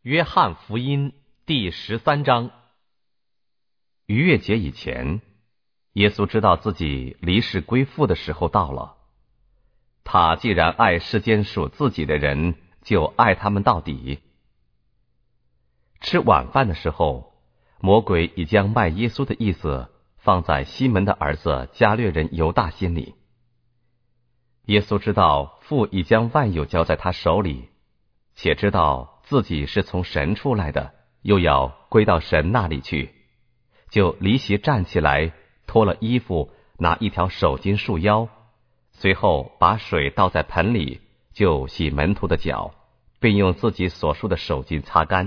约翰福音第13章。逾越节以前，耶稣知道自己离世归父的时候到了。他既然爱世间属自己的人，就爱他们到底。吃晚饭的时候，魔鬼已将卖耶稣的意思放在西门的儿子加略人犹大心里。耶稣知道父已将万有交在他手里，且知道自己是从神出来的，又要归到神那里去，就离席站起来，脱了衣服，拿一条手巾束腰，随后把水倒在盆里，就洗门徒的脚，并用自己所束的手巾擦干。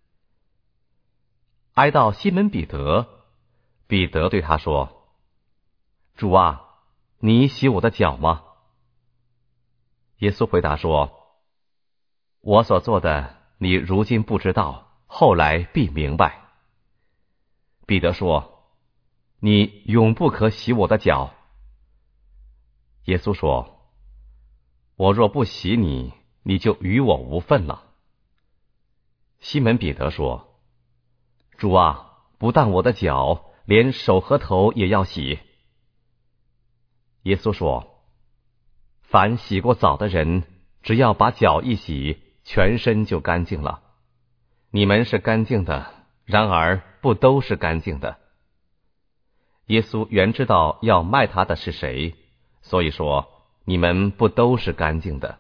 挨到西门彼得，彼得对他说：主啊，你洗我的脚吗？耶稣回答说：我所做的你如今不知道，后来必明白。彼得说：你永不可洗我的脚。耶稣说：我若不洗你，你就与我无分了。西门彼得说：主啊，不但我的脚，连手和头也要洗。耶稣说：凡洗过澡的人，只要把脚一洗，全身就干净了。你们是干净的，然而不都是干净的。耶稣原知道要卖他的是谁，所以说你们不都是干净的。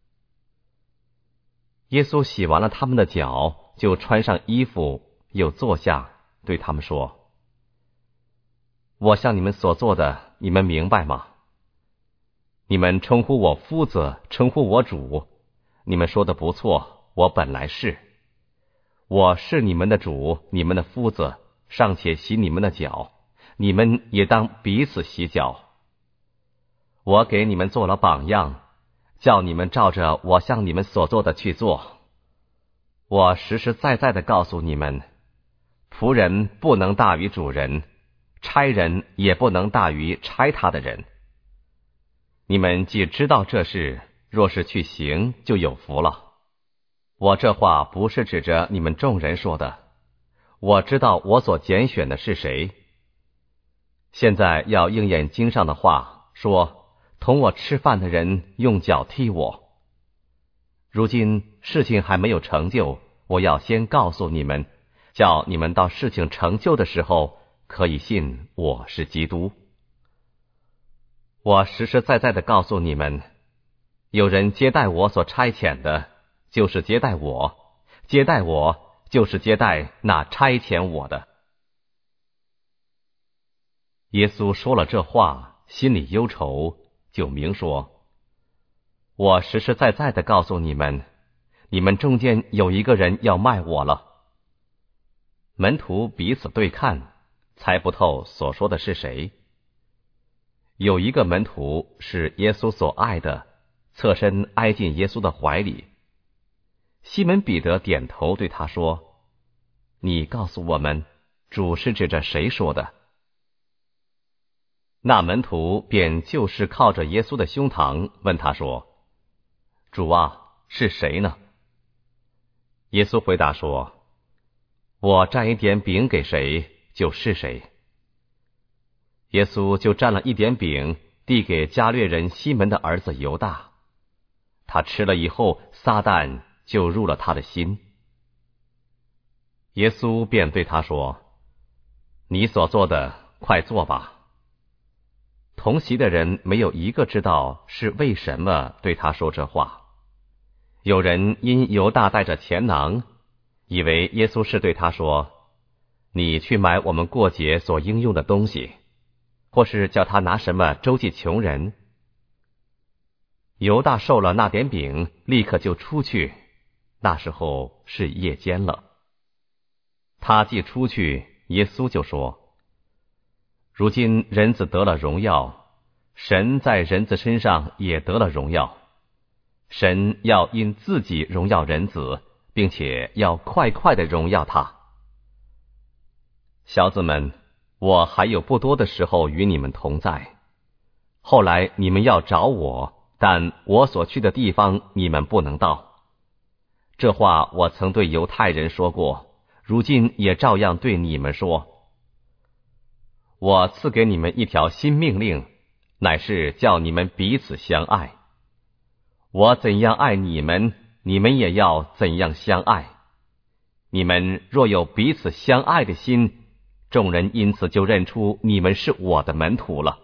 耶稣洗完了他们的脚，就穿上衣服，又坐下，对他们说：我向你们所做的，你们明白吗？你们称呼我夫子，称呼我主，你们说的不错，我本来是。我是你们的主，你们的夫子，尚且洗你们的脚，你们也当彼此洗脚。我给你们做了榜样，叫你们照着我向你们所做的去做。我实实在在的告诉你们，仆人不能大于主人，差人也不能大于差他的人。你们既知道这事，若是去行，就有福了。我这话不是指着你们众人说的，我知道我所拣选的是谁。现在要应验经上的话，说同我吃饭的人用脚踢我。如今事情还没有成就，我要先告诉你们，叫你们到事情成就的时候，可以信我是基督。我实实在在的告诉你们，有人接待我所差遣的，就是接待我；接待我，就是接待那差遣我的。耶稣说了这话，心里忧愁，就明说：我实实在在的告诉你们，你们中间有一个人要卖我了。门徒彼此对看，猜不透所说的是谁。有一个门徒是耶稣所爱的，侧身挨进耶稣的怀里。西门彼得点头对他说：你告诉我们，主是指着谁说的？那门徒便就是靠着耶稣的胸膛问他说：主啊，是谁呢？耶稣回答说：我蘸一点饼给谁，就是谁。耶稣就蘸了一点饼，递给加略人西门的儿子犹大。他吃了以后，撒旦就入了他的心。耶稣便对他说：你所做的，快做吧。同席的人没有一个知道是为什么对他说这话。有人因犹大带着钱囊，以为耶稣是对他说：你去买我们过节所应用的东西，或是叫他拿什么周济穷人。犹大受了那点饼，立刻就出去，那时候是夜间了。他既出去，耶稣就说：如今人子得了荣耀，神在人子身上也得了荣耀。神要因自己荣耀人子，并且要快快的荣耀他。小子们，我还有不多的时候与你们同在，后来你们要找我，但我所去的地方你们不能到。 这话我曾对犹太人说过，如今也照样对你们说。我赐给你们一条新命令，乃是叫你们彼此相爱。我怎样爱你们，你们也要怎样相爱。你们若有彼此相爱的心，众人因此就认出你们是我的门徒了。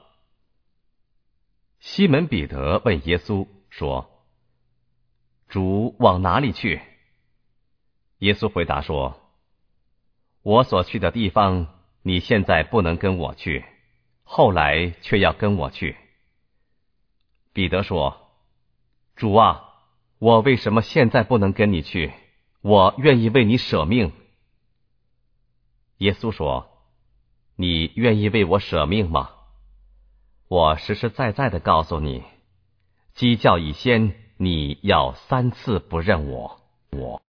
西门彼得问耶稣说：主往哪里去？耶稣回答说：我所去的地方，你现在不能跟我去，后来却要跟我去。彼得说：主啊，我为什么现在不能跟你去？我愿意为你舍命。耶稣说：你愿意为我舍命吗？我实实在在的告诉你，鸡叫以先，你要3次不认我。